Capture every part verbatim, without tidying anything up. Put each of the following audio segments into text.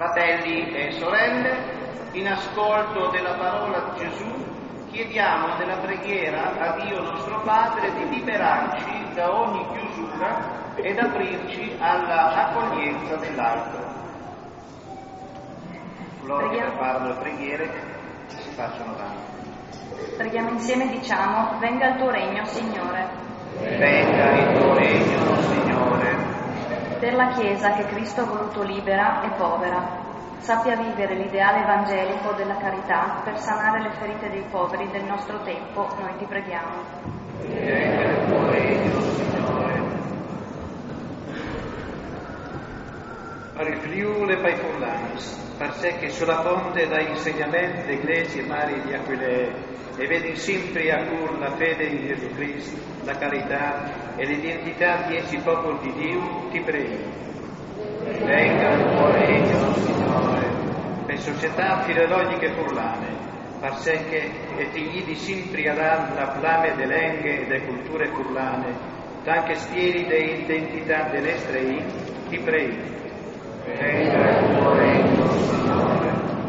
Fratelli e sorelle, in ascolto della parola di Gesù, chiediamo nella preghiera a Dio nostro Padre di liberarci da ogni chiusura ed aprirci alla accoglienza dell'altro. Loro che preparano le preghiere si facciano avanti. Preghiamo insieme, diciamo: venga il tuo regno, Signore. Venga il tuo regno, Signore. Per la Chiesa che Cristo ha voluto libera e povera, sappia vivere l'ideale evangelico della carità per sanare le ferite dei poveri del nostro tempo, noi ti preghiamo. Venga il tuo regno, Signore. Per il Friuli e per i Furlani, per sé che sulla fonte da insegnamenti d'Eglesi e mari di Aquilee, e vedi sempre a cur la fede in Gesù Cristo, la carità e l'identità di essi popoli di Dio, ti prego. Venga il tuo regno, Signore. Per società filologiche furlane, per sé che e ti guidi sempre a dar la flame delle lingue e delle culture furlane, anche spieri de identità dell'estrei, ti prego. Venga il tuo regno, Signore.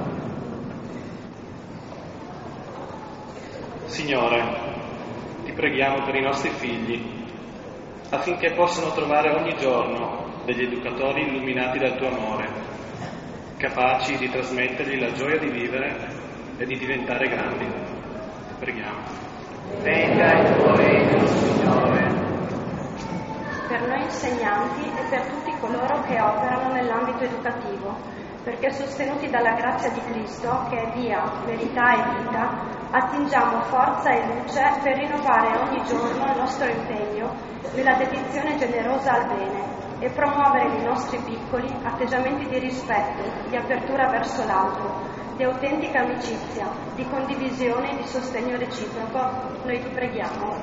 Signore, ti preghiamo per i nostri figli, affinché possano trovare ogni giorno degli educatori illuminati dal tuo amore, capaci di trasmettergli la gioia di vivere e di diventare grandi. Ti preghiamo. Venga il tuo regno, Signore. Per noi insegnanti e per tutti coloro che operano nell'ambito educativo, perché sostenuti dalla grazia di Cristo, che è via, verità e vita, attingiamo forza e luce per rinnovare ogni giorno il nostro impegno nella dedizione generosa al bene e promuovere nei nostri piccoli atteggiamenti di rispetto, di apertura verso l'altro, di autentica amicizia, di condivisione e di sostegno reciproco. Noi ti preghiamo.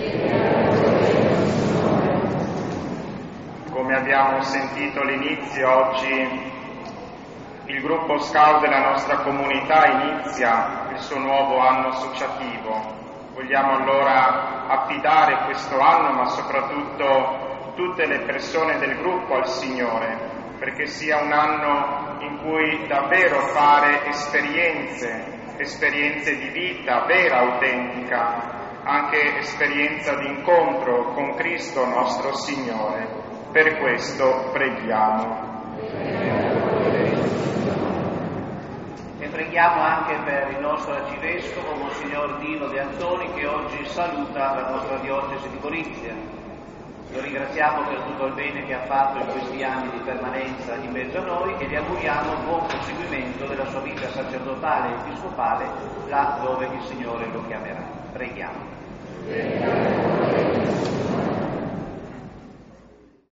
Come abbiamo sentito all'inizio, oggi il gruppo Scout della nostra comunità inizia il suo nuovo anno associativo. Vogliamo allora affidare questo anno, ma soprattutto tutte le persone del gruppo, al Signore, perché sia un anno in cui davvero fare esperienze, esperienze di vita vera, autentica, anche esperienza di incontro con Cristo nostro Signore. Per questo preghiamo. E preghiamo anche per il nostro arcivescovo, Monsignor Dino De Antoni, che oggi saluta la nostra diocesi di Gorizia. Lo ringraziamo per tutto il bene che ha fatto in questi anni di permanenza in mezzo a noi e gli auguriamo un buon proseguimento della sua vita sacerdotale e episcopale là dove il Signore lo chiamerà. Preghiamo.